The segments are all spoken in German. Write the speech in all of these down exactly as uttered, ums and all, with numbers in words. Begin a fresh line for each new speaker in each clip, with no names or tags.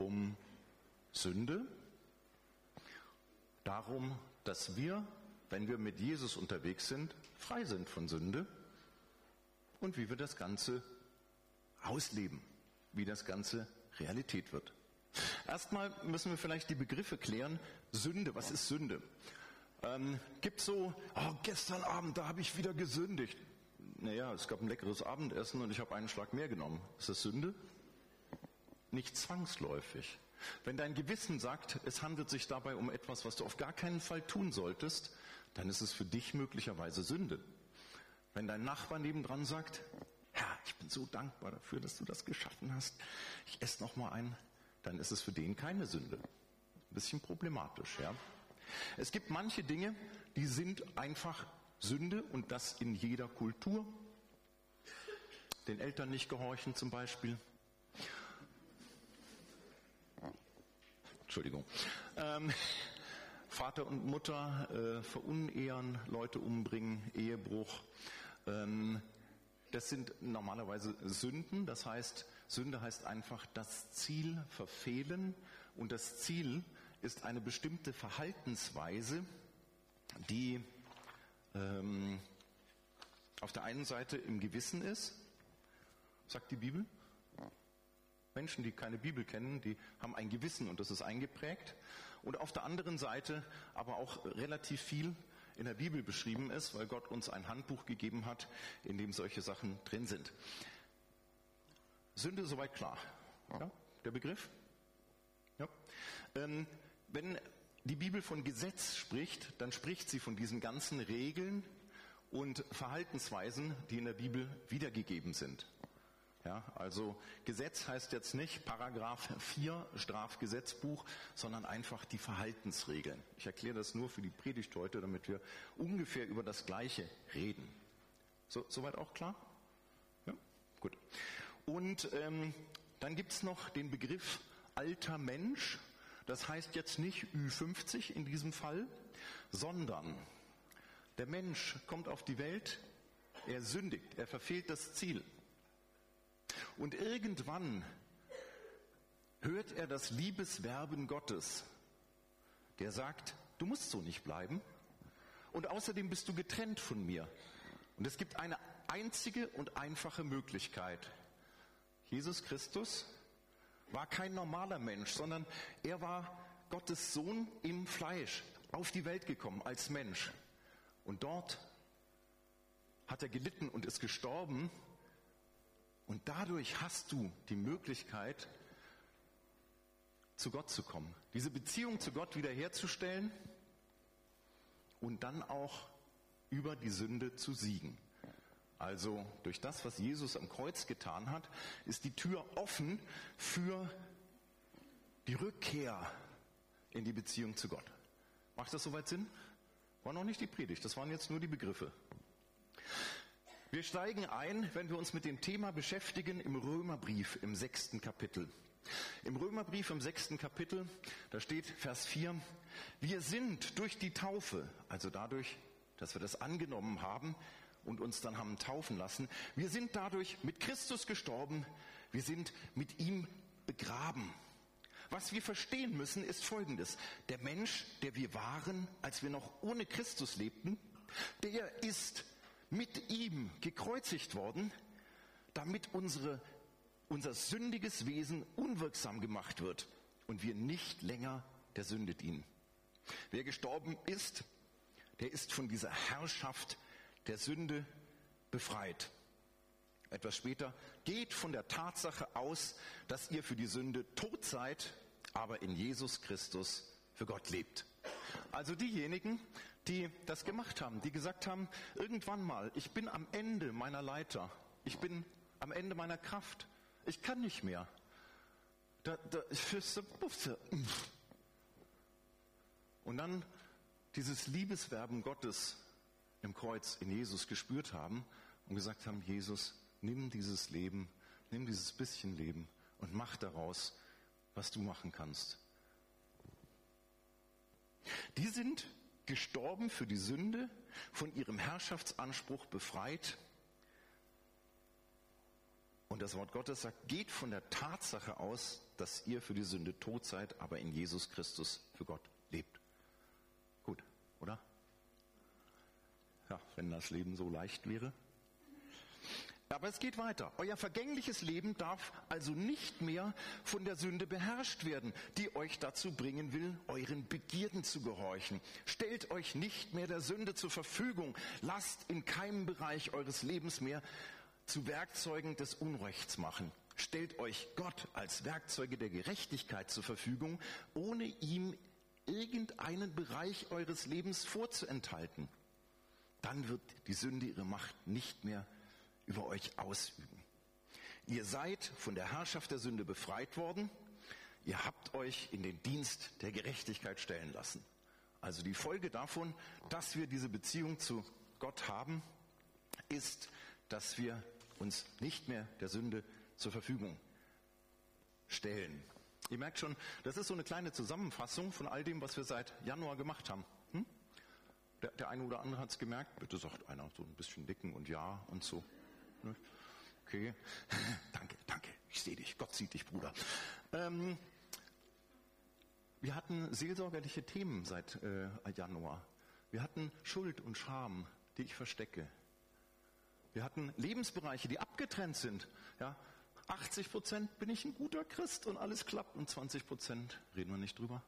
um Sünde, darum, dass wir, wenn wir mit Jesus unterwegs sind, frei sind von Sünde und wie wir das Ganze ausleben, wie das Ganze Realität wird. Erstmal müssen wir vielleicht die Begriffe klären. Sünde, was ist Sünde? Ähm, gibt so, oh, gestern Abend, da habe ich wieder gesündigt. Naja, es gab ein leckeres Abendessen und ich habe einen Schlag mehr genommen. Ist das Sünde? Nicht zwangsläufig. Wenn dein Gewissen sagt, es handelt sich dabei um etwas, was du auf gar keinen Fall tun solltest, dann ist es für dich möglicherweise Sünde. Wenn dein Nachbar nebendran sagt, Herr, ich bin so dankbar dafür, dass du das geschaffen hast, ich esse noch mal einen, dann ist es für den keine Sünde. Ein bisschen problematisch, ja. Es gibt manche Dinge, die sind einfach Sünde und das in jeder Kultur. Den Eltern nicht gehorchen zum Beispiel. Entschuldigung. Ähm, Vater und Mutter äh, verunehren, Leute umbringen, Ehebruch. Ähm, das sind normalerweise Sünden. Das heißt, Sünde heißt einfach das Ziel verfehlen. Und das Ziel ist eine bestimmte Verhaltensweise, die ähm, auf der einen Seite im Gewissen ist, sagt die Bibel. Menschen, die keine Bibel kennen, die haben ein Gewissen und das ist eingeprägt. Und auf der anderen Seite aber auch relativ viel in der Bibel beschrieben ist, weil Gott uns ein Handbuch gegeben hat, in dem solche Sachen drin sind. Sünde soweit klar. Ja, der Begriff? Ja. Ähm, wenn die Bibel von Gesetz spricht, dann spricht sie von diesen ganzen Regeln und Verhaltensweisen, die in der Bibel wiedergegeben sind. Ja, also Gesetz heißt jetzt nicht Paragraph vier Strafgesetzbuch, sondern einfach die Verhaltensregeln. Ich erkläre das nur für die Predigt heute, damit wir ungefähr über das Gleiche reden. So, soweit auch klar? Ja, gut. Und ähm, dann gibt's noch den Begriff alter Mensch. Das heißt jetzt nicht Ü fünfzig in diesem Fall, sondern der Mensch kommt auf die Welt, er sündigt, er verfehlt das Ziel. Und irgendwann hört er das Liebeswerben Gottes, der sagt, du musst so nicht bleiben und außerdem bist du getrennt von mir. Und es gibt eine einzige und einfache Möglichkeit. Jesus Christus war kein normaler Mensch, sondern er war Gottes Sohn im Fleisch, auf die Welt gekommen als Mensch. Und dort hat er gelitten und ist gestorben. Und dadurch hast du die Möglichkeit, zu Gott zu kommen, diese Beziehung zu Gott wiederherzustellen und dann auch über die Sünde zu siegen. Also durch das, was Jesus am Kreuz getan hat, ist die Tür offen für die Rückkehr in die Beziehung zu Gott. Macht das soweit Sinn? War noch nicht die Predigt, das waren jetzt nur die Begriffe. Wir steigen ein, wenn wir uns mit dem Thema beschäftigen, im Römerbrief im sechsten Kapitel. Im Römerbrief im sechsten Kapitel, da steht Vers vier, wir sind durch die Taufe, also dadurch, dass wir das angenommen haben und uns dann haben taufen lassen, wir sind dadurch mit Christus gestorben, wir sind mit ihm begraben. Was wir verstehen müssen, ist Folgendes. Der Mensch, der wir waren, als wir noch ohne Christus lebten, der ist mit ihm gekreuzigt worden, damit unsere, unser sündiges Wesen unwirksam gemacht wird und wir nicht länger der Sünde dienen. Wer gestorben ist, der ist von dieser Herrschaft der Sünde befreit. Etwas später, geht von der Tatsache aus, dass ihr für die Sünde tot seid, aber in Jesus Christus für Gott lebt. Also diejenigen, die das gemacht haben, die gesagt haben, irgendwann mal, ich bin am Ende meiner Leiter, ich bin am Ende meiner Kraft, ich kann nicht mehr. Da, da, und dann dieses Liebeswerben Gottes im Kreuz in Jesus gespürt haben und gesagt haben, Jesus, nimm dieses Leben, nimm dieses bisschen Leben und mach daraus, was du machen kannst. Die sind gestorben für die Sünde, von ihrem Herrschaftsanspruch befreit Und das Wort Gottes sagt, geht von der Tatsache aus, dass ihr für die Sünde tot seid, aber in Jesus Christus für Gott lebt. Gut, oder? Ja, wenn das Leben so leicht wäre. Aber es geht weiter. Euer vergängliches Leben darf also nicht mehr von der Sünde beherrscht werden, die euch dazu bringen will, euren Begierden zu gehorchen. Stellt euch nicht mehr der Sünde zur Verfügung. Lasst in keinem Bereich eures Lebens mehr zu Werkzeugen des Unrechts machen. Stellt euch Gott als Werkzeuge der Gerechtigkeit zur Verfügung, ohne ihm irgendeinen Bereich eures Lebens vorzuenthalten. Dann wird die Sünde ihre Macht nicht mehr über euch ausüben. Ihr seid von der Herrschaft der Sünde befreit worden. Ihr habt euch in den Dienst der Gerechtigkeit stellen lassen. Also die Folge davon, dass wir diese Beziehung zu Gott haben, ist, dass wir uns nicht mehr der Sünde zur Verfügung stellen. Ihr merkt schon, das ist so eine kleine Zusammenfassung von all dem, was wir seit Januar gemacht haben. Hm? Der, der eine oder andere hat es gemerkt. Bitte sagt einer so ein bisschen nicken und ja und so. Okay, danke, danke, ich sehe dich, Gott sieht dich, Bruder. Ähm, wir hatten seelsorgerliche Themen seit äh, Januar. Wir hatten Schuld und Scham, die ich verstecke. Wir hatten Lebensbereiche, die abgetrennt sind. Ja, achtzig Prozent bin ich ein guter Christ und alles klappt und zwanzig Prozent reden wir nicht drüber.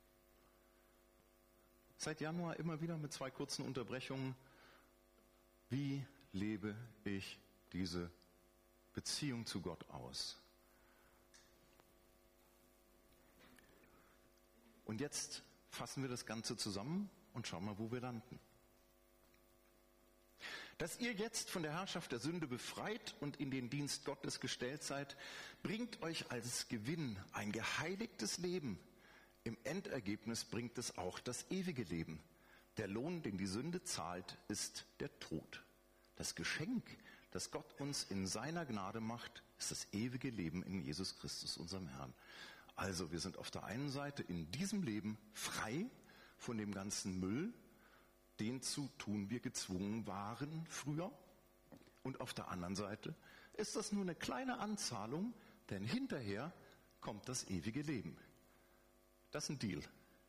Seit Januar immer wieder mit zwei kurzen Unterbrechungen. Wie lebe ich diese Beziehung zu Gott aus? Und jetzt fassen wir das Ganze zusammen und schauen mal, wo wir landen. Dass ihr jetzt von der Herrschaft der Sünde befreit und in den Dienst Gottes gestellt seid, bringt euch als Gewinn ein geheiligtes Leben. Im Endergebnis bringt es auch das ewige Leben. Der Lohn, den die Sünde zahlt, ist der Tod. Das Geschenk, das Gott uns in seiner Gnade macht, ist das ewige Leben in Jesus Christus, unserem Herrn. Also wir sind auf der einen Seite in diesem Leben frei von dem ganzen Müll, den zu tun wir gezwungen waren früher. Und auf der anderen Seite ist das nur eine kleine Anzahlung, denn hinterher kommt das ewige Leben. Das ist ein Deal.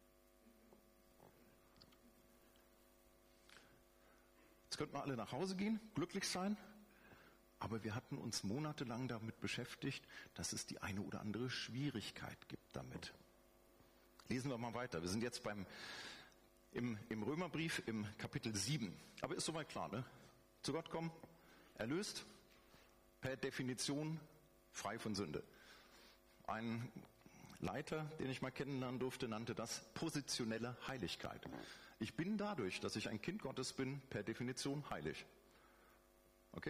Jetzt könnten wir alle nach Hause gehen, glücklich sein, aber wir hatten uns monatelang damit beschäftigt, dass es die eine oder andere Schwierigkeit gibt damit. Lesen wir mal weiter. Wir sind jetzt beim, im, im Römerbrief im Kapitel sieben. Aber ist soweit klar, ne? Zu Gott kommen, erlöst, per Definition frei von Sünde. Ein Leiter, den ich mal kennenlernen durfte, nannte das positionelle Heiligkeit. Ich bin dadurch, dass ich ein Kind Gottes bin, per Definition heilig. Okay?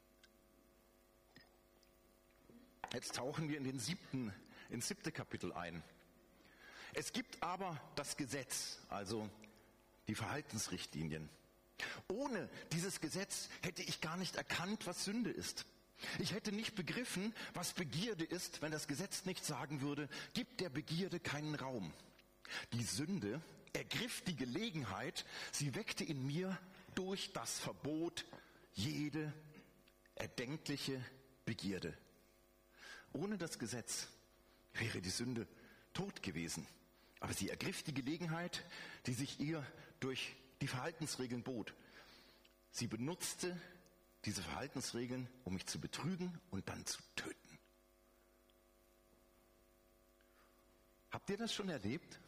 Jetzt tauchen wir in den siebten, ins siebte Kapitel ein. Es gibt aber das Gesetz, also die Verhaltensrichtlinien. Ohne dieses Gesetz hätte ich gar nicht erkannt, was Sünde ist. Ich hätte nicht begriffen, was Begierde ist, wenn das Gesetz nicht sagen würde, gib der Begierde keinen Raum. Die Sünde ergriff die Gelegenheit, sie weckte in mir durch das Verbot jede erdenkliche Begierde. Ohne das Gesetz wäre die Sünde tot gewesen. Aber sie ergriff die Gelegenheit, die sich ihr durch die Verhaltensregeln bot. Sie benutzte diese Verhaltensregeln, um mich zu betrügen und dann zu töten. Habt ihr das schon erlebt?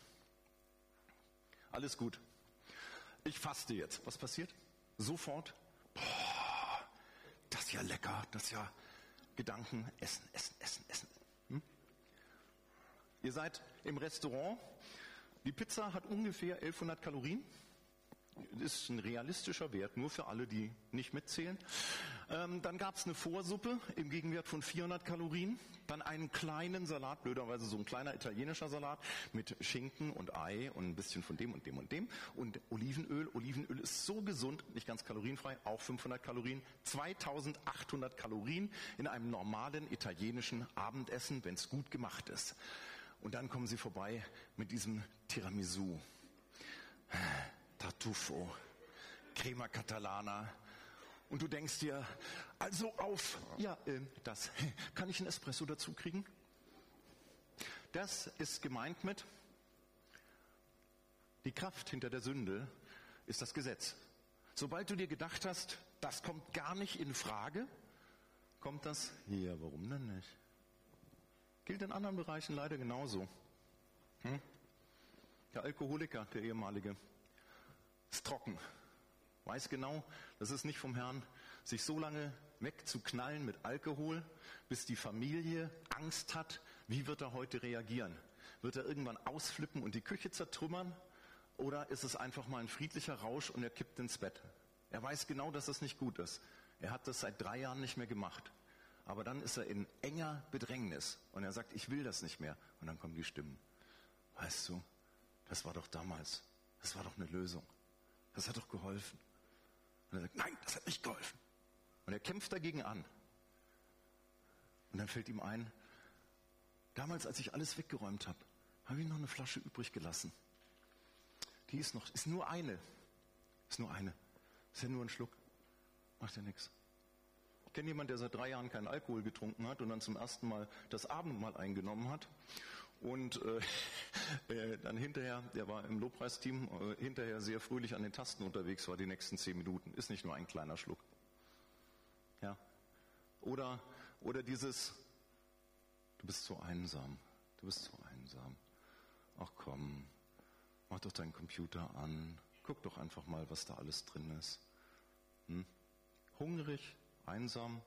Alles gut. Ich faste jetzt. Was passiert? Sofort. Boah, das ist ja lecker. Das ist ja Gedanken. Essen, essen, essen, essen. Hm? Ihr seid im Restaurant. Die Pizza hat ungefähr elfhundert Kalorien. Das ist ein realistischer Wert, nur für alle, die nicht mitzählen. Ähm, dann gab es eine Vorsuppe im Gegenwert von vierhundert Kalorien. Dann einen kleinen Salat, blöderweise so ein kleiner italienischer Salat mit Schinken und Ei und ein bisschen von dem und dem und dem. Und Olivenöl. Olivenöl ist so gesund, nicht ganz kalorienfrei, auch fünfhundert Kalorien. zweitausendachthundert Kalorien in einem normalen italienischen Abendessen, wenn es gut gemacht ist. Und dann kommen sie vorbei mit diesem Tiramisu. Tartufo, Crema Catalana Und du denkst dir, also auf, ja, äh, das, kann ich einen Espresso dazu kriegen? Das ist gemeint mit, die Kraft hinter der Sünde ist das Gesetz. Sobald du dir gedacht hast, das kommt gar nicht in Frage, kommt das, ja, warum denn nicht? Gilt in anderen Bereichen leider genauso. Hm? Der Alkoholiker, der ehemalige, ist trocken. Weiß genau, das ist nicht vom Herrn, sich so lange wegzuknallen mit Alkohol, bis die Familie Angst hat, wie wird er heute reagieren? Wird er irgendwann ausflippen und die Küche zertrümmern? Oder ist es einfach mal ein friedlicher Rausch und er kippt ins Bett? Er weiß genau, dass das nicht gut ist. Er hat das seit drei Jahren nicht mehr gemacht. Aber dann ist er in enger Bedrängnis und er sagt, ich will das nicht mehr. Und dann kommen die Stimmen. Weißt du, das war doch damals, das war doch eine Lösung. Das hat doch geholfen. Und er sagt, nein, das hat nicht geholfen. Und er kämpft dagegen an. Und dann fällt ihm ein, damals, als ich alles weggeräumt habe, habe ich noch eine Flasche übrig gelassen. Die ist noch, ist nur eine. Ist nur eine. Ist ja nur ein Schluck. Macht ja nichts. Ich kenne jemanden, der seit drei Jahren keinen Alkohol getrunken hat und dann zum ersten Mal das Abendmahl eingenommen hat. Und äh, dann hinterher, der war im Lobpreisteam, äh, hinterher sehr fröhlich an den Tasten unterwegs war, die nächsten zehn Minuten. Ist nicht nur ein kleiner Schluck. Ja. Oder, oder dieses, du bist so einsam, du bist so einsam. Ach komm, mach doch deinen Computer an, guck doch einfach mal, was da alles drin ist. Hm? Hungrig, einsam,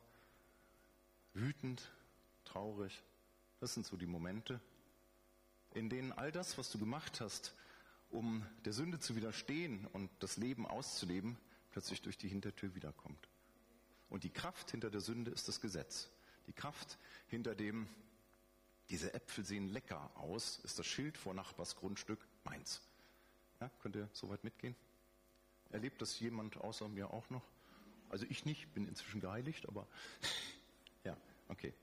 wütend, traurig, das sind so die Momente, in denen all das, was du gemacht hast, um der Sünde zu widerstehen und das Leben auszuleben, plötzlich durch die Hintertür wiederkommt. Und die Kraft hinter der Sünde ist das Gesetz. Die Kraft hinter dem, diese Äpfel sehen lecker aus, ist das Schild vor Nachbars Grundstück, meins. Ja, könnt ihr soweit mitgehen? Erlebt das jemand außer mir auch noch? Also ich nicht, bin inzwischen geheiligt, aber ja, okay.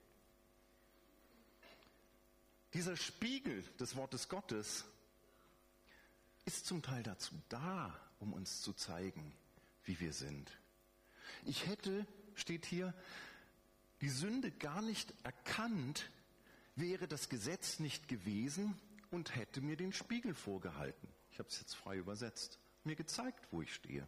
Dieser Spiegel des Wortes Gottes ist zum Teil dazu da, um uns zu zeigen, wie wir sind. Ich hätte, steht hier, die Sünde gar nicht erkannt, wäre das Gesetz nicht gewesen und hätte mir den Spiegel vorgehalten. Ich habe es jetzt frei übersetzt. Mir gezeigt, wo ich stehe.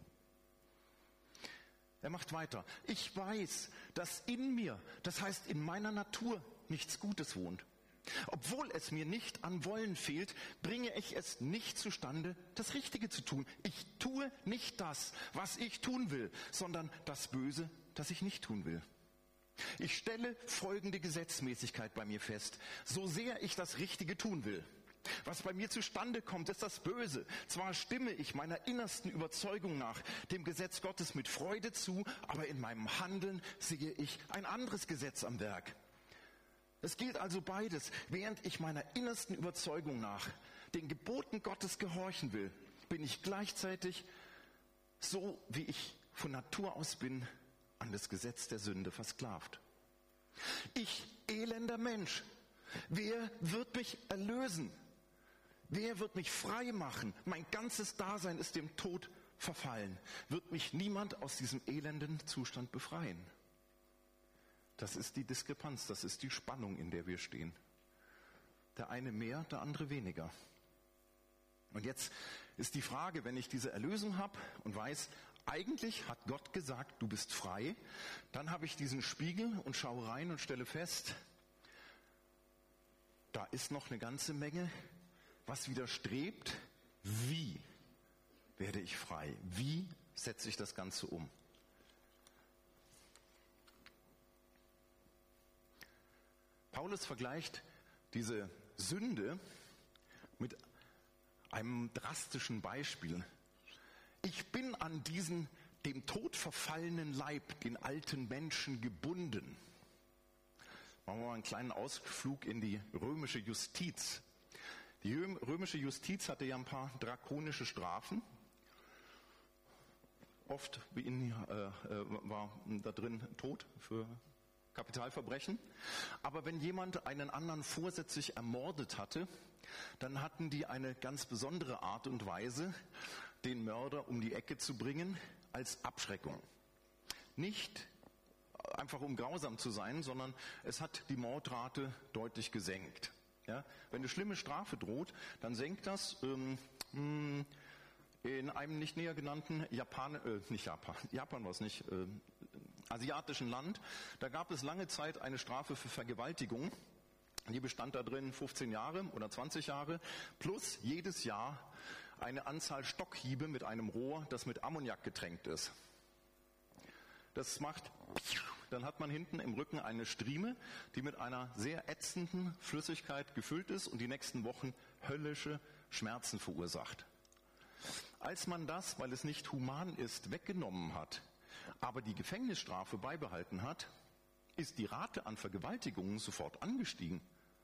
Er macht weiter. Ich weiß, dass in mir, das heißt in meiner Natur, nichts Gutes wohnt. Obwohl es mir nicht an Wollen fehlt, bringe ich es nicht zustande, das Richtige zu tun. Ich tue nicht das, was ich tun will, sondern das Böse, das ich nicht tun will. Ich stelle folgende Gesetzmäßigkeit bei mir fest. So sehr ich das Richtige tun will. Was bei mir zustande kommt, ist das Böse. Zwar stimme ich meiner innersten Überzeugung nach dem Gesetz Gottes mit Freude zu, aber in meinem Handeln sehe ich ein anderes Gesetz am Werk. Es gilt also beides. Während ich meiner innersten Überzeugung nach den Geboten Gottes gehorchen will, bin ich gleichzeitig, so wie ich von Natur aus bin, an das Gesetz der Sünde versklavt. Ich, elender Mensch, wer wird mich erlösen? Wer wird mich frei machen? Mein ganzes Dasein ist dem Tod verfallen. Wird mich niemand aus diesem elenden Zustand befreien? Das ist die Diskrepanz, das ist die Spannung, in der wir stehen. Der eine mehr, der andere weniger. Und jetzt ist die Frage, wenn ich diese Erlösung habe und weiß, eigentlich hat Gott gesagt, du bist frei, dann habe ich diesen Spiegel und schaue rein und stelle fest, da ist noch eine ganze Menge, was widerstrebt. Wie werde ich frei? Wie setze ich das Ganze um? Paulus vergleicht diese Sünde mit einem drastischen Beispiel. Ich bin an diesen dem Tod verfallenen Leib, den alten Menschen, gebunden. Machen wir mal einen kleinen Ausflug in die römische Justiz. Die römische Justiz hatte ja ein paar drakonische Strafen. Oft wie in, äh, war da drin Tod für Kapitalverbrechen. Aber wenn jemand einen anderen vorsätzlich ermordet hatte, dann hatten die eine ganz besondere Art und Weise, den Mörder um die Ecke zu bringen, als Abschreckung. nicht einfach um grausam zu sein, sondern es hat die Mordrate deutlich gesenkt. Ja? Wenn eine schlimme Strafe droht, dann senkt das ähm, in einem nicht näher genannten Japan, äh, nicht Japan, Japan war es nicht, äh, asiatischen Land, da gab es lange Zeit eine Strafe für Vergewaltigung. Die bestand da drin fünfzehn Jahre oder zwanzig Jahre plus jedes Jahr eine Anzahl Stockhiebe mit einem Rohr, das mit Ammoniak getränkt ist. Das macht, dann hat man hinten im Rücken eine Strieme, die mit einer sehr ätzenden Flüssigkeit gefüllt ist und die nächsten Wochen höllische Schmerzen verursacht. Als man das, weil es nicht human ist, weggenommen hat, aber die Gefängnisstrafe beibehalten hat, ist die Rate an Vergewaltigungen sofort angestiegen.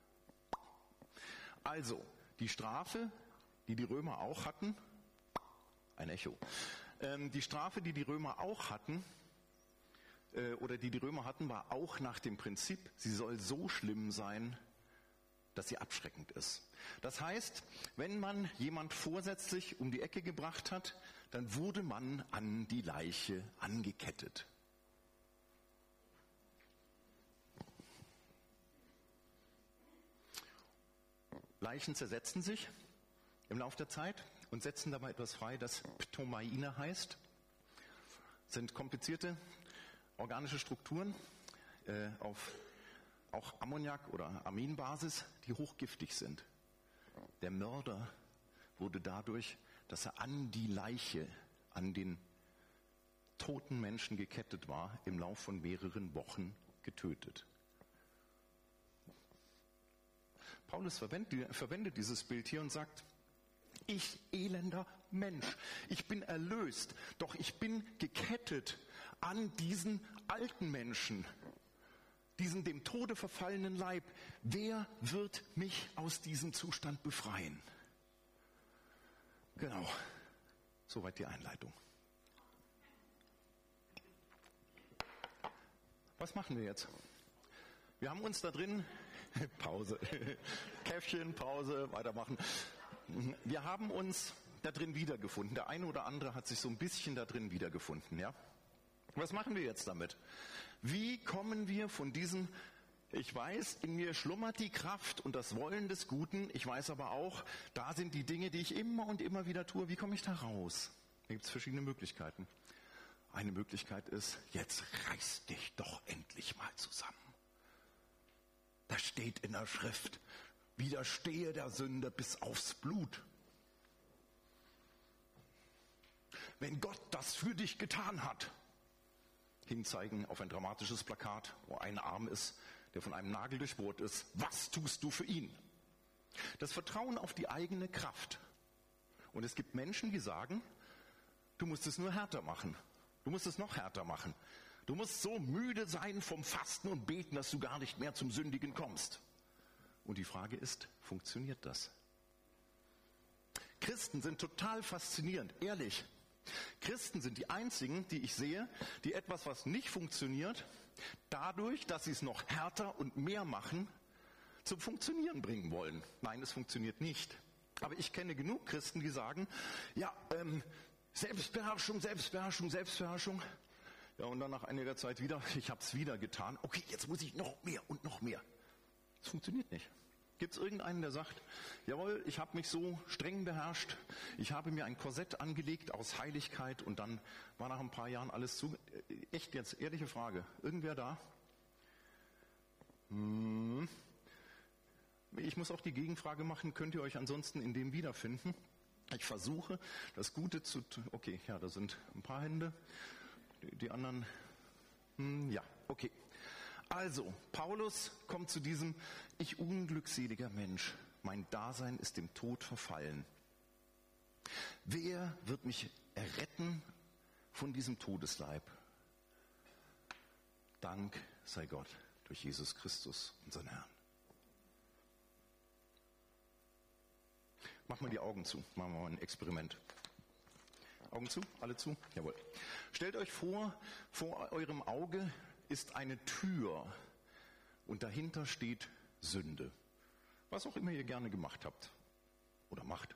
Also, die Strafe, die die Römer auch hatten, ein Echo, ähm, die Strafe, die die Römer auch hatten, äh, oder die die Römer hatten, war auch nach dem Prinzip, sie soll so schlimm sein, dass sie abschreckend ist. Das heißt, wenn man jemand vorsätzlich um die Ecke gebracht hat, dann wurde man an die Leiche angekettet. Leichen zersetzen sich im Laufe der Zeit und setzen dabei etwas frei, das Ptomaine heißt. Das sind komplizierte organische Strukturen äh, auf auch Ammoniak- oder Aminbasis, die hochgiftig sind. Der Mörder wurde dadurch, dass er an die Leiche, an den toten Menschen gekettet war, im Lauf von mehreren Wochen getötet. Paulus verwendet dieses Bild hier und sagt, ich elender Mensch, ich bin erlöst, doch ich bin gekettet an diesen alten Menschen, diesen dem Tode verfallenen Leib. Wer wird mich aus diesem Zustand befreien? Genau, soweit die Einleitung. Was machen wir jetzt? Wir haben uns da drin, Pause, Käffchen, Pause, weitermachen. Wir haben uns da drin wiedergefunden. Der eine oder andere hat sich so ein bisschen da drin wiedergefunden, ja? Was machen wir jetzt damit? Wie kommen wir von diesem, ich weiß, in mir schlummert die Kraft und das Wollen des Guten, ich weiß aber auch, da sind die Dinge, die ich immer und immer wieder tue, wie komme ich da raus? Da gibt es verschiedene Möglichkeiten. Eine Möglichkeit ist, jetzt reiß dich doch endlich mal zusammen. Da steht in der Schrift, widerstehe der Sünde bis aufs Blut. Wenn Gott das für dich getan hat, hinzeigen auf ein dramatisches Plakat, wo ein Arm ist, der von einem Nagel durchbohrt ist. Was tust du für ihn? Das Vertrauen auf die eigene Kraft. Und es gibt Menschen, die sagen, du musst es nur härter machen. Du musst es noch härter machen. Du musst so müde sein vom Fasten und Beten, dass du gar nicht mehr zum Sündigen kommst. Und die Frage ist, funktioniert das? Christen sind total faszinierend, ehrlich. Christen sind die einzigen, die ich sehe, die etwas, was nicht funktioniert, dadurch, dass sie es noch härter und mehr machen, zum Funktionieren bringen wollen. Nein, es funktioniert nicht. Aber ich kenne genug Christen, die sagen, ja, ähm, Selbstbeherrschung, Selbstbeherrschung, Selbstbeherrschung. Ja, und dann nach einiger Zeit wieder, ich habe es wieder getan. Okay, jetzt muss ich noch mehr und noch mehr. Es funktioniert nicht. Gibt es irgendeinen, der sagt, jawohl, ich habe mich so streng beherrscht, ich habe mir ein Korsett angelegt aus Heiligkeit und dann war nach ein paar Jahren alles zu. Echt jetzt, ehrliche Frage, irgendwer da? Hm. Ich muss auch die Gegenfrage machen, könnt ihr euch ansonsten in dem wiederfinden? Ich versuche, das Gute zu tun. Okay, ja, da sind ein paar Hände. Die, die anderen, hm, ja, okay. Also, Paulus kommt zu diesem, ich unglückseliger Mensch, mein Dasein ist dem Tod verfallen. Wer wird mich erretten von diesem Todesleib? Dank sei Gott durch Jesus Christus, unseren Herrn. Machen wir die Augen zu, machen wir mal ein Experiment. Augen zu, alle zu? Jawohl. Stellt euch vor, vor eurem Auge ist eine Tür und dahinter steht Sünde. Was auch immer ihr gerne gemacht habt oder macht.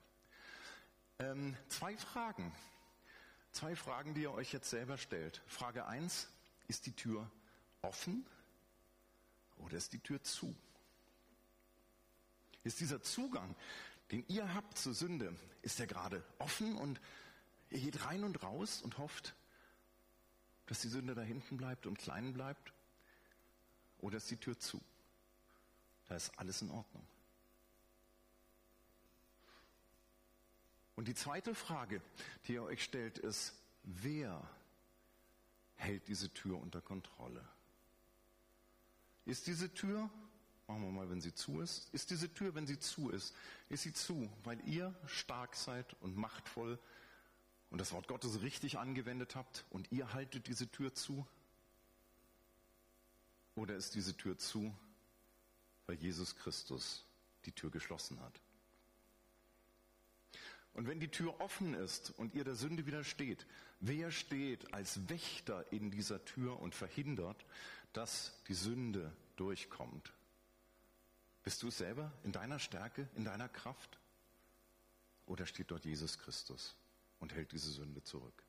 Ähm, zwei Fragen. Zwei Fragen, die ihr euch jetzt selber stellt. Frage eins, ist die Tür offen oder ist die Tür zu? Ist dieser Zugang, den ihr habt zur Sünde, ist der gerade offen und ihr geht rein und raus und hofft, dass die Sünde da hinten bleibt und klein bleibt? Oder ist die Tür zu? Da ist alles in Ordnung. Und die zweite Frage, die ihr euch stellt, ist, wer hält diese Tür unter Kontrolle? Ist diese Tür, machen wir mal, wenn sie zu ist, ist diese Tür, wenn sie zu ist, ist sie zu, weil ihr stark seid und machtvoll und das Wort Gottes richtig angewendet habt und ihr haltet diese Tür zu? Oder ist diese Tür zu, weil Jesus Christus die Tür geschlossen hat? Und wenn die Tür offen ist und ihr der Sünde widersteht, wer steht als Wächter in dieser Tür und verhindert, dass die Sünde durchkommt? Bist du es selber in deiner Stärke, in deiner Kraft? Oder steht dort Jesus Christus und hält diese Sünde zurück?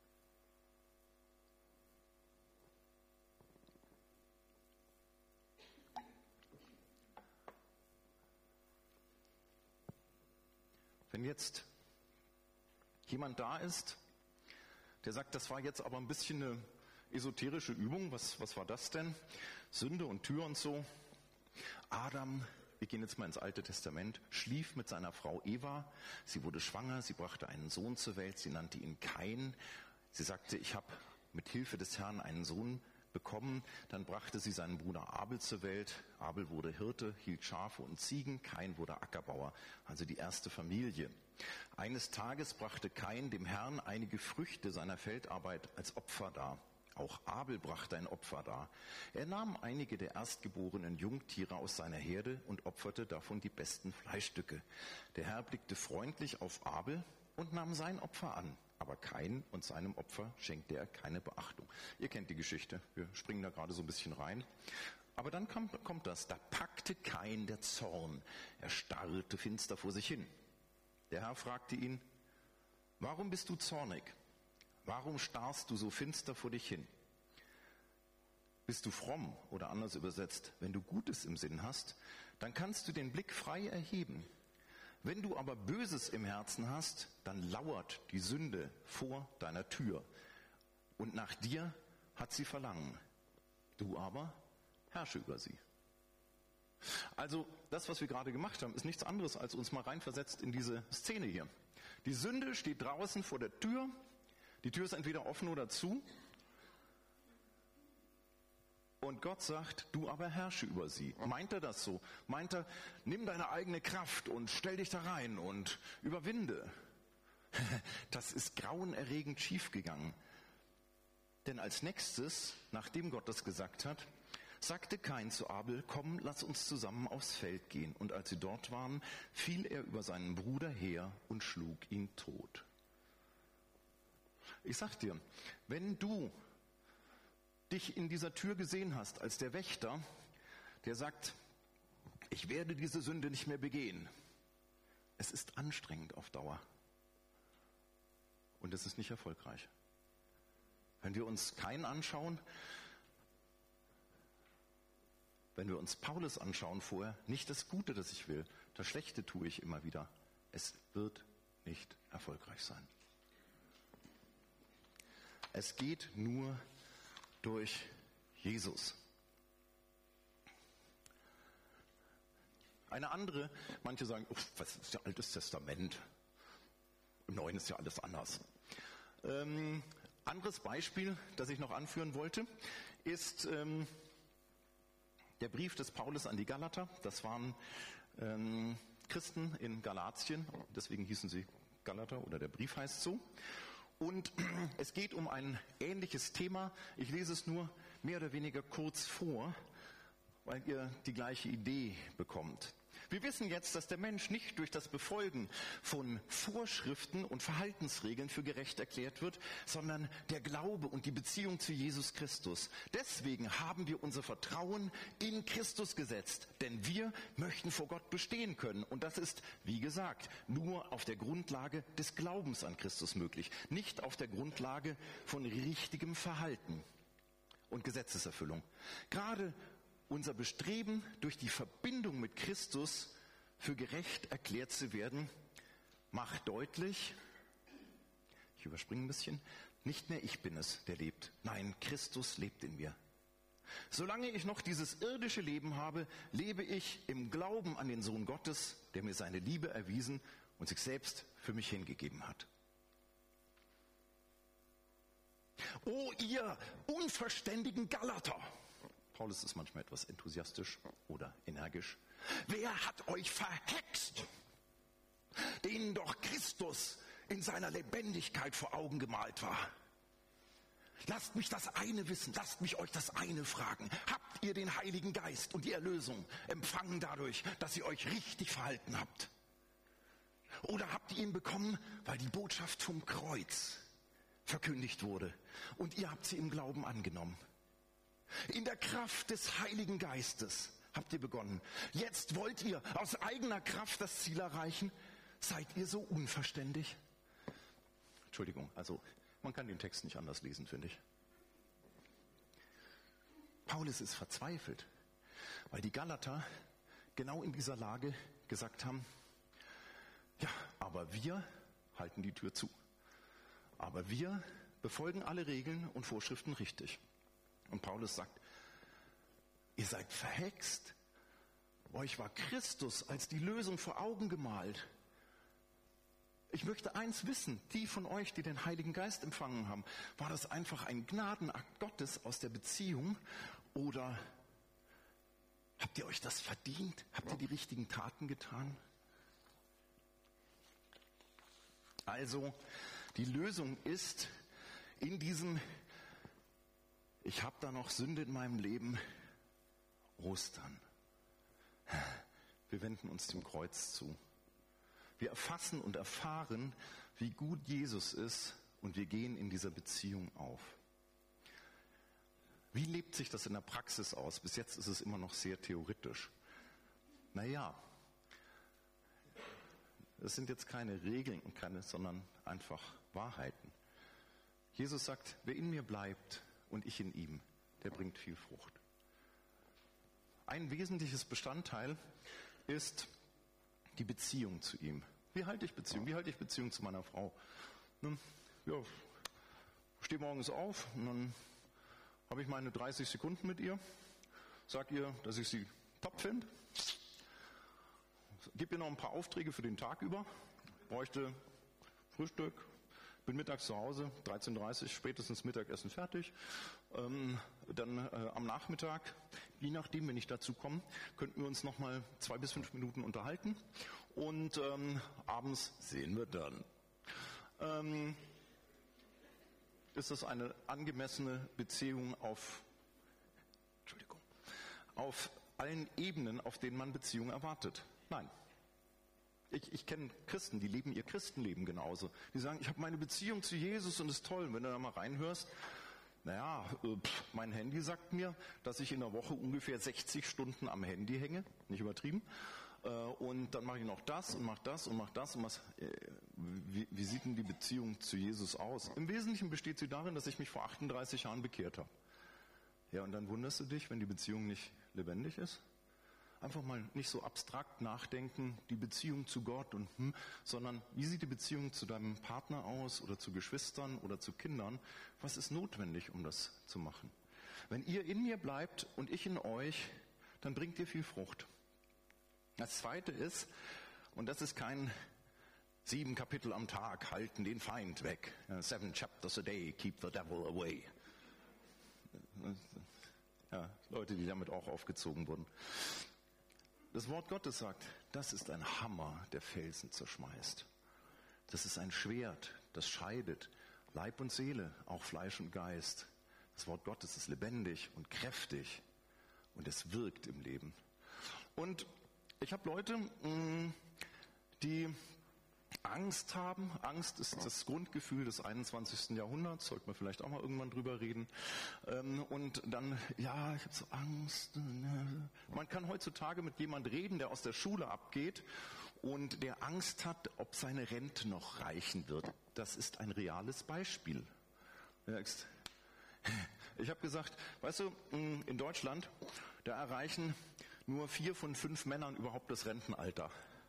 Wenn jetzt jemand da ist, der sagt, das war jetzt aber ein bisschen eine esoterische Übung, was, was war das denn? Sünde und Tür und so. Adam, wir gehen jetzt mal ins Alte Testament, schlief mit seiner Frau Eva, sie wurde schwanger, sie brachte einen Sohn zur Welt, sie nannte ihn Kain. Sie sagte, ich habe mit Hilfe des Herrn einen Sohn bekommen. Dann brachte sie seinen Bruder Abel zur Welt. Abel wurde Hirte, hielt Schafe und Ziegen. Kain wurde Ackerbauer, also die erste Familie. Eines Tages brachte Kain dem Herrn einige Früchte seiner Feldarbeit als Opfer dar. Auch Abel brachte ein Opfer dar. Er nahm einige der erstgeborenen Jungtiere aus seiner Herde und opferte davon die besten Fleischstücke. Der Herr blickte freundlich auf Abel und nahm sein Opfer an. Aber Kain und seinem Opfer schenkte er keine Beachtung. Ihr kennt die Geschichte, wir springen da gerade so ein bisschen rein. Aber dann kommt, kommt das, da packte Kain der Zorn. Er starrte finster vor sich hin. Der Herr fragte ihn, warum bist du zornig? Warum starrst du so finster vor dich hin? Bist du fromm oder anders übersetzt, wenn du Gutes im Sinn hast, dann kannst du den Blick frei erheben. Wenn du aber Böses im Herzen hast, dann lauert die Sünde vor deiner Tür und nach dir hat sie Verlangen. Du aber herrsche über sie. Also das, was wir gerade gemacht haben, ist nichts anderes, als uns mal reinversetzt in diese Szene hier. Die Sünde steht draußen vor der Tür, die Tür ist entweder offen oder zu und Gott sagt, du aber herrsche über sie. Meint er das so? Meint er, nimm deine eigene Kraft und stell dich da rein und überwinde? Das ist grauenerregend schiefgegangen. Denn als nächstes, nachdem Gott das gesagt hat, sagte Kain zu Abel, komm, lass uns zusammen aufs Feld gehen. Und als sie dort waren, fiel er über seinen Bruder her und schlug ihn tot. Ich sag dir, wenn du dich in dieser Tür gesehen hast als der Wächter, der sagt, ich werde diese Sünde nicht mehr begehen. Es ist anstrengend auf Dauer. Und es ist nicht erfolgreich. Wenn wir uns Kain anschauen, wenn wir uns Paulus anschauen vorher, nicht das Gute, das ich will, das Schlechte tue ich immer wieder. Es wird nicht erfolgreich sein. Es geht nur durch Jesus. Eine andere, manche sagen, was ist ja Altes Testament? Im Neuen ist ja alles anders. Ähm, anderes Beispiel, das ich noch anführen wollte, ist ähm, der Brief des Paulus an die Galater. Das waren ähm, Christen in Galatien, deswegen hießen sie Galater oder der Brief heißt so. Und es geht um ein ähnliches Thema. Ich lese es nur mehr oder weniger kurz vor, weil ihr die gleiche Idee bekommt. Wir wissen jetzt, dass der Mensch nicht durch das Befolgen von Vorschriften und Verhaltensregeln für gerecht erklärt wird, sondern der Glaube und die Beziehung zu Jesus Christus. Deswegen haben wir unser Vertrauen in Christus gesetzt, denn wir möchten vor Gott bestehen können. Und das ist, wie gesagt, nur auf der Grundlage des Glaubens an Christus möglich, nicht auf der Grundlage von richtigem Verhalten. und Gesetzeserfüllung. Gerade unser Bestreben, durch die Verbindung mit Christus für gerecht erklärt zu werden, macht deutlich, ich überspringe ein bisschen, nicht mehr ich bin es, der lebt. Nein, Christus lebt in mir. Solange ich noch dieses irdische Leben habe, lebe ich im Glauben an den Sohn Gottes, der mir seine Liebe erwiesen und sich selbst für mich hingegeben hat. O ihr unverständigen Galater! Paulus ist manchmal etwas enthusiastisch oder energisch. Wer hat euch verhext, denen doch Christus in seiner Lebendigkeit vor Augen gemalt war? Lasst mich das eine wissen, lasst mich euch das eine fragen. Habt ihr den Heiligen Geist und die Erlösung empfangen dadurch, dass ihr euch richtig verhalten habt? Oder habt ihr ihn bekommen, weil die Botschaft vom Kreuz verkündigt wurde und ihr habt sie im Glauben angenommen? In der Kraft des Heiligen Geistes habt ihr begonnen. Jetzt wollt ihr aus eigener Kraft das Ziel erreichen? Seid ihr so unverständig? Entschuldigung, also man kann den Text nicht anders lesen, finde ich. Paulus ist verzweifelt, weil die Galater genau in dieser Lage gesagt haben, ja, aber wir halten die Tür zu. Aber wir befolgen alle Regeln und Vorschriften richtig. Und Paulus sagt, ihr seid verhext. Euch war Christus als die Lösung vor Augen gemalt. Ich möchte eins wissen, die von euch, die den Heiligen Geist empfangen haben, war das einfach ein Gnadenakt Gottes aus der Beziehung oder habt ihr euch das verdient? Habt ihr die richtigen Taten getan? Also, die Lösung ist in diesem, ich habe da noch Sünde in meinem Leben, Ostern. Wir wenden uns dem Kreuz zu. Wir erfassen und erfahren, wie gut Jesus ist und wir gehen in dieser Beziehung auf. Wie lebt sich das in der Praxis aus? Bis jetzt ist es immer noch sehr theoretisch. Naja, es sind jetzt keine Regeln und keine, sondern einfach Wahrheiten. Jesus sagt, wer in mir bleibt und ich in ihm, der bringt viel Frucht. Ein wesentliches Bestandteil ist die Beziehung zu ihm. Wie halte ich Beziehung? Wie halte ich Beziehung zu meiner Frau? Nun, ja, stehe morgens auf und dann habe ich meine dreißig Sekunden mit ihr, sage ihr, dass ich sie top finde, gebe ihr noch ein paar Aufträge für den Tag über, bräuchte Frühstück, bin mittags zu Hause, dreizehn Uhr dreißig, spätestens Mittagessen fertig. Ähm, dann äh, am Nachmittag, je nachdem, wenn ich dazu komme, könnten wir uns noch mal zwei bis fünf Minuten unterhalten. Und ähm, abends sehen wir dann. Ähm, ist das eine angemessene Beziehung auf, Entschuldigung, auf allen Ebenen, auf denen man Beziehung erwartet? Nein. Ich, ich kenne Christen, die leben ihr Christenleben genauso. Die sagen, ich habe meine Beziehung zu Jesus und es ist toll. Und wenn du da mal reinhörst, naja, pff, mein Handy sagt mir, dass ich in der Woche ungefähr sechzig Stunden am Handy hänge, nicht übertrieben. Und dann mache ich noch das und mache das und mache das. Und was, wie, wie sieht denn die Beziehung zu Jesus aus? Im Wesentlichen besteht sie darin, dass ich mich vor achtunddreißig Jahren bekehrt habe. Ja, und dann wunderst du dich, wenn die Beziehung nicht lebendig ist? Einfach mal nicht so abstrakt nachdenken, die Beziehung zu Gott, und hm, sondern wie sieht die Beziehung zu deinem Partner aus oder zu Geschwistern oder zu Kindern? Was ist notwendig, um das zu machen? Wenn ihr in mir bleibt und ich in euch, dann bringt ihr viel Frucht. Das Zweite ist, und das ist kein sieben Kapitel am Tag, halten den Feind weg. Seven chapters a day, keep the devil away. Ja, Leute, die damit auch aufgezogen wurden. Das Wort Gottes sagt, das ist ein Hammer, der Felsen zerschmeißt. Das ist ein Schwert, das scheidet Leib und Seele, auch Fleisch und Geist. Das Wort Gottes ist lebendig und kräftig und es wirkt im Leben. Und ich habe Leute, die Angst haben. Angst ist das Grundgefühl des einundzwanzigsten Jahrhunderts, sollte man vielleicht auch mal irgendwann drüber reden. Und dann, ja, ich habe so Angst. Man kann heutzutage mit jemand reden, der aus der Schule abgeht und der Angst hat, ob seine Rente noch reichen wird. Das ist ein reales Beispiel. Du sagst, Ich habe gesagt, weißt du, in Deutschland, da erreichen nur vier von fünf Männern überhaupt das Rentenalter.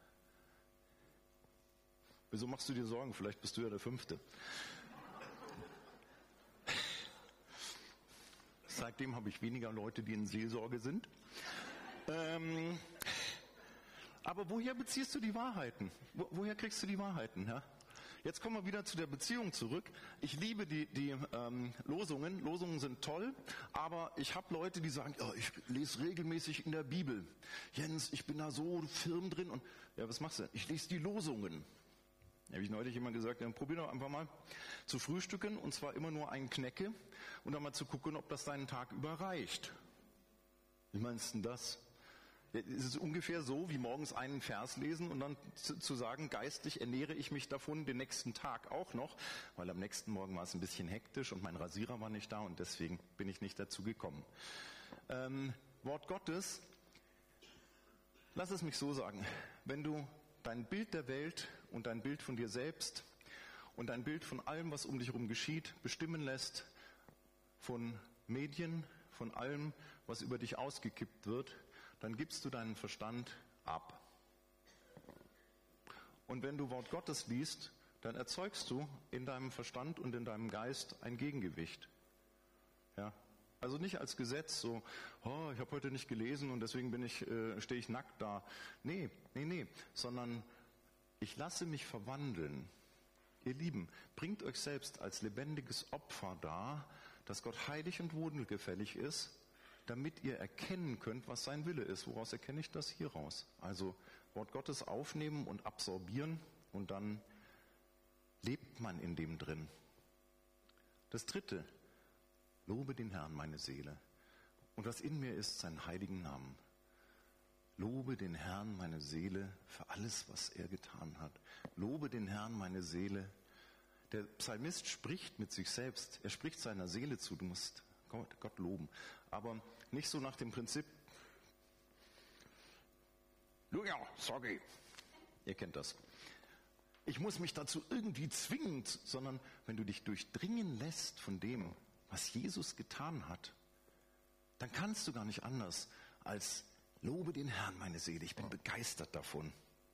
Wieso machst du dir Sorgen? Vielleicht bist du ja der Fünfte. Seitdem habe ich weniger Leute, die in Seelsorge sind. Ähm, aber woher beziehst du die Wahrheiten? Wo, woher kriegst du die Wahrheiten? Ja? Jetzt kommen wir wieder zu der Beziehung zurück. Ich liebe die, die ähm, Losungen. Losungen sind toll, aber ich habe Leute, die sagen, oh, ich lese regelmäßig in der Bibel. Jens, ich bin da so firm drin. Und ja, was machst du? Ich lese die Losungen. Da habe ich neulich immer gesagt, dann probier doch einfach mal zu frühstücken, und zwar immer nur einen Knecke, und dann mal zu gucken, ob das deinen Tag überreicht. Wie meinst du denn das? Es ist ungefähr so, wie morgens einen Vers lesen und dann zu, zu sagen, geistlich ernähre ich mich davon den nächsten Tag auch noch, weil am nächsten Morgen war es ein bisschen hektisch und mein Rasierer war nicht da und deswegen bin ich nicht dazu gekommen. Ähm, Wort Gottes, lass es mich so sagen, wenn du dein Bild der Welt und dein Bild von dir selbst und dein Bild von allem, was um dich herum geschieht, bestimmen lässt von Medien, von allem, was über dich ausgekippt wird, dann gibst du deinen Verstand ab. Und wenn du Wort Gottes liest, dann erzeugst du in deinem Verstand und in deinem Geist ein Gegengewicht. Ja? Also nicht als Gesetz, so, oh, ich habe heute nicht gelesen und deswegen bin ich, äh, stehe ich nackt da. Nee, nee, nee, sondern ich lasse mich verwandeln. Ihr Lieben, bringt euch selbst als lebendiges Opfer dar, das Gott heilig und wohlgefällig ist, damit ihr erkennen könnt, was sein Wille ist. Woraus erkenne ich das? Hieraus. Also Wort Gottes aufnehmen und absorbieren und dann lebt man in dem drin. Das Dritte, lobe den Herrn, meine Seele, und was in mir ist, seinen heiligen Namen. Lobe den Herrn, meine Seele, für alles, was er getan hat. Lobe den Herrn, meine Seele. Der Psalmist spricht mit sich selbst. Er spricht seiner Seele zu. Du musst Gott, Gott loben. Aber nicht so nach dem Prinzip, ja, sorry. Ihr kennt das. Ich muss mich dazu irgendwie zwingen, sondern wenn du dich durchdringen lässt von dem, was Jesus getan hat, dann kannst du gar nicht anders als lobe den Herrn, meine Seele. Ich bin begeistert davon.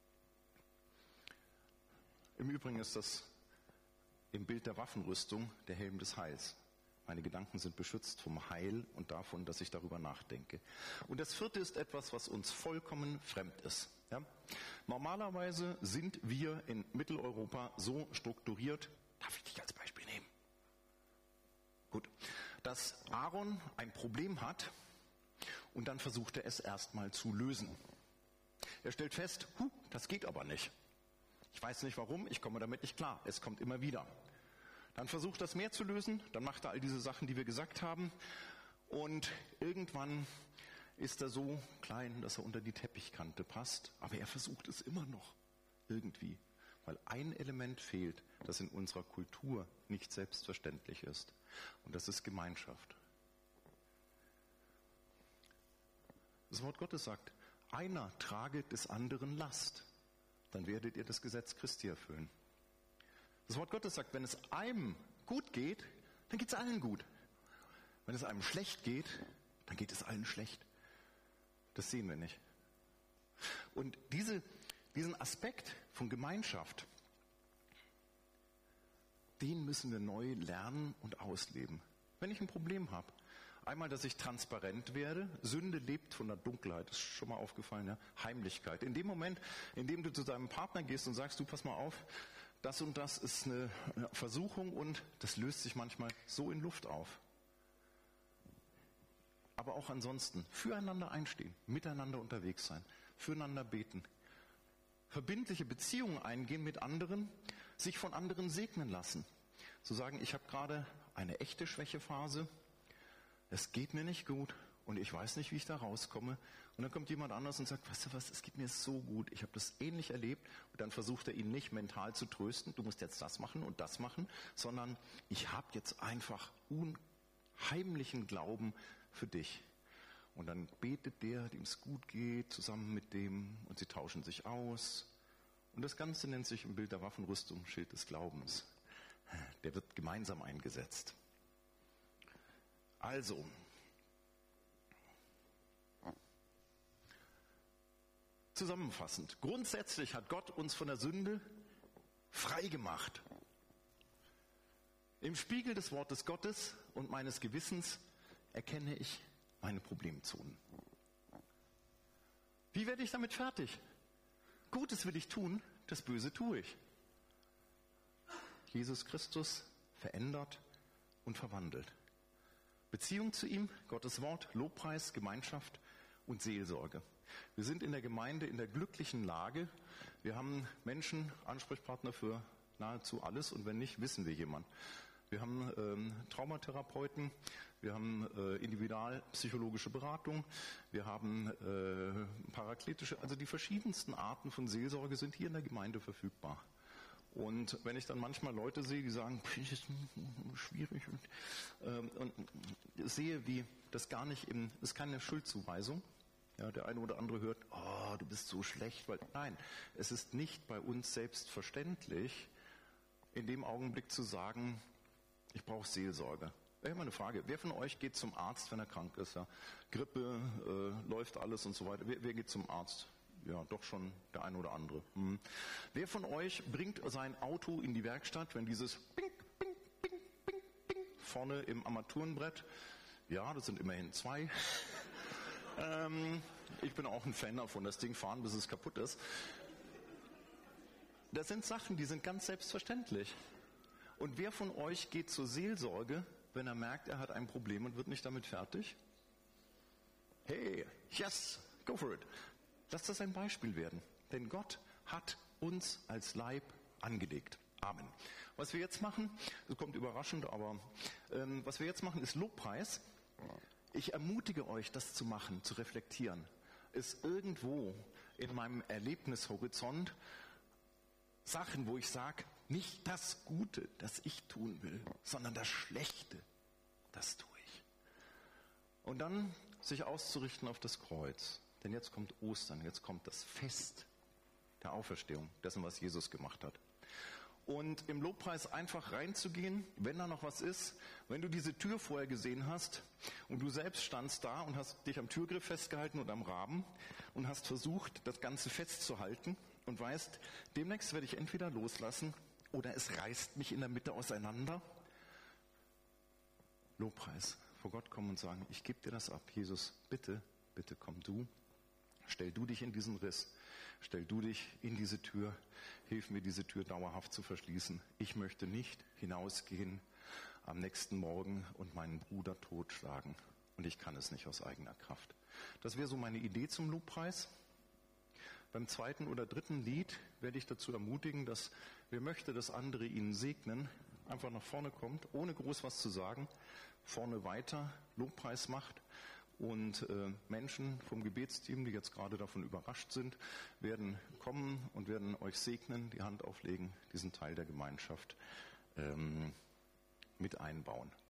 Im Übrigen ist das im Bild der Waffenrüstung der Helm des Heils. Meine Gedanken sind beschützt vom Heil und davon, dass ich darüber nachdenke. Und das vierte ist etwas, was uns vollkommen fremd ist. Ja? Normalerweise sind wir in Mitteleuropa so strukturiert, darf ich dich als Beispiel nehmen? Gut, dass Aaron ein Problem hat und dann versucht er es erstmal zu lösen. Er stellt fest, huh, das geht aber nicht. Ich weiß nicht warum, ich komme damit nicht klar. Es kommt immer wieder. Dann versucht er es mehr zu lösen, dann macht er all diese Sachen, die wir gesagt haben. Und irgendwann ist er so klein, dass er unter die Teppichkante passt. Aber er versucht es immer noch irgendwie. Weil ein Element fehlt, das in unserer Kultur nicht selbstverständlich ist. Und das ist Gemeinschaft. Das Wort Gottes sagt, einer trage des anderen Last. Dann werdet ihr das Gesetz Christi erfüllen. Das Wort Gottes sagt, wenn es einem gut geht, dann geht es allen gut. Wenn es einem schlecht geht, dann geht es allen schlecht. Das sehen wir nicht. Und diese, diesen Aspekt von Gemeinschaft, den müssen wir neu lernen und ausleben. Wenn ich ein Problem habe, einmal, dass ich transparent werde. Sünde lebt von der Dunkelheit. Das ist schon mal aufgefallen, ja? Heimlichkeit. In dem Moment, in dem du zu deinem Partner gehst und sagst, du pass mal auf, das und das ist eine Versuchung und das löst sich manchmal so in Luft auf. Aber auch ansonsten, füreinander einstehen, miteinander unterwegs sein, füreinander beten, verbindliche Beziehungen eingehen mit anderen, sich von anderen segnen lassen. Zu sagen, ich habe gerade eine echte Schwächephase, es geht mir nicht gut und ich weiß nicht, wie ich da rauskomme. Und dann kommt jemand anders und sagt, weißt du was, es geht mir so gut, ich habe das ähnlich erlebt. Und dann versucht er ihn nicht mental zu trösten, du musst jetzt das machen und das machen, sondern ich habe jetzt einfach unheimlichen Glauben für dich. Und dann betet der, dem es gut geht, zusammen mit dem und sie tauschen sich aus. Und das Ganze nennt sich im Bild der Waffenrüstung Schild des Glaubens. Der wird gemeinsam eingesetzt. Also, zusammenfassend, grundsätzlich hat Gott uns von der Sünde frei gemacht. Im Spiegel des Wortes Gottes und meines Gewissens erkenne ich meine Problemzonen. Wie werde ich damit fertig? Gutes will ich tun, das Böse tue ich. Jesus Christus verändert und verwandelt. Beziehung zu ihm, Gottes Wort, Lobpreis, Gemeinschaft und Seelsorge. Wir sind in der Gemeinde in der glücklichen Lage. Wir haben Menschen, Ansprechpartner für nahezu alles und wenn nicht, wissen wir jemanden. Wir haben ähm, Traumatherapeuten, wir haben äh, individualpsychologische Beratung, wir haben äh, parakletische, also die verschiedensten Arten von Seelsorge sind hier in der Gemeinde verfügbar. Und wenn ich dann manchmal Leute sehe, die sagen, das ist schwierig und, ähm, und sehe, wie das gar nicht, im, das ist keine Schuldzuweisung. Ja, der eine oder andere hört, oh, du bist so schlecht, weil nein, es ist nicht bei uns selbstverständlich, in dem Augenblick zu sagen, ich brauche Seelsorge. Ich habe mal eine Frage. Wer von euch geht zum Arzt, wenn er krank ist? Ja? Grippe, äh, läuft alles und so weiter. Wer, wer geht zum Arzt? Ja, doch schon der eine oder andere. Hm. Wer von euch bringt sein Auto in die Werkstatt, wenn dieses Ping, Ping, Ping, Ping, Ping vorne im Armaturenbrett? Ja, das sind immerhin zwei. ähm, ich bin auch ein Fan davon, das Ding fahren, bis es kaputt ist. Das sind Sachen, die sind ganz selbstverständlich. Und wer von euch geht zur Seelsorge, wenn er merkt, er hat ein Problem und wird nicht damit fertig? Hey, yes, go for it. Lass das ein Beispiel werden. Denn Gott hat uns als Leib angelegt. Amen. Was wir jetzt machen, das kommt überraschend, aber ähm, was wir jetzt machen, ist Lobpreis. Ich ermutige euch, das zu machen, zu reflektieren. Ist irgendwo in meinem Erlebnishorizont Sachen, wo ich sage, nicht das Gute, das ich tun will, sondern das Schlechte, das tue ich. Und dann sich auszurichten auf das Kreuz. Denn jetzt kommt Ostern, jetzt kommt das Fest der Auferstehung, dessen, was Jesus gemacht hat. Und im Lobpreis einfach reinzugehen, wenn da noch was ist, wenn du diese Tür vorher gesehen hast und du selbst standst da und hast dich am Türgriff festgehalten und am Rahmen und hast versucht, das Ganze festzuhalten und weißt, demnächst werde ich entweder loslassen oder es reißt mich in der Mitte auseinander. Lobpreis, vor Gott kommen und sagen, ich gebe dir das ab, Jesus, bitte, bitte komm du. Stell du dich in diesen Riss, stell du dich in diese Tür, hilf mir, diese Tür dauerhaft zu verschließen. Ich möchte nicht hinausgehen am nächsten Morgen und meinen Bruder totschlagen. Und ich kann es nicht aus eigener Kraft. Das wäre so meine Idee zum Lobpreis. Beim zweiten oder dritten Lied werde ich dazu ermutigen, dass wer möchte, dass andere ihn segnen, einfach nach vorne kommt, ohne groß was zu sagen, vorne weiter Lobpreis macht. Und äh, Menschen vom Gebetsteam, die jetzt gerade davon überrascht sind, werden kommen und werden euch segnen, die Hand auflegen, diesen Teil der Gemeinschaft ähm, mit einbauen.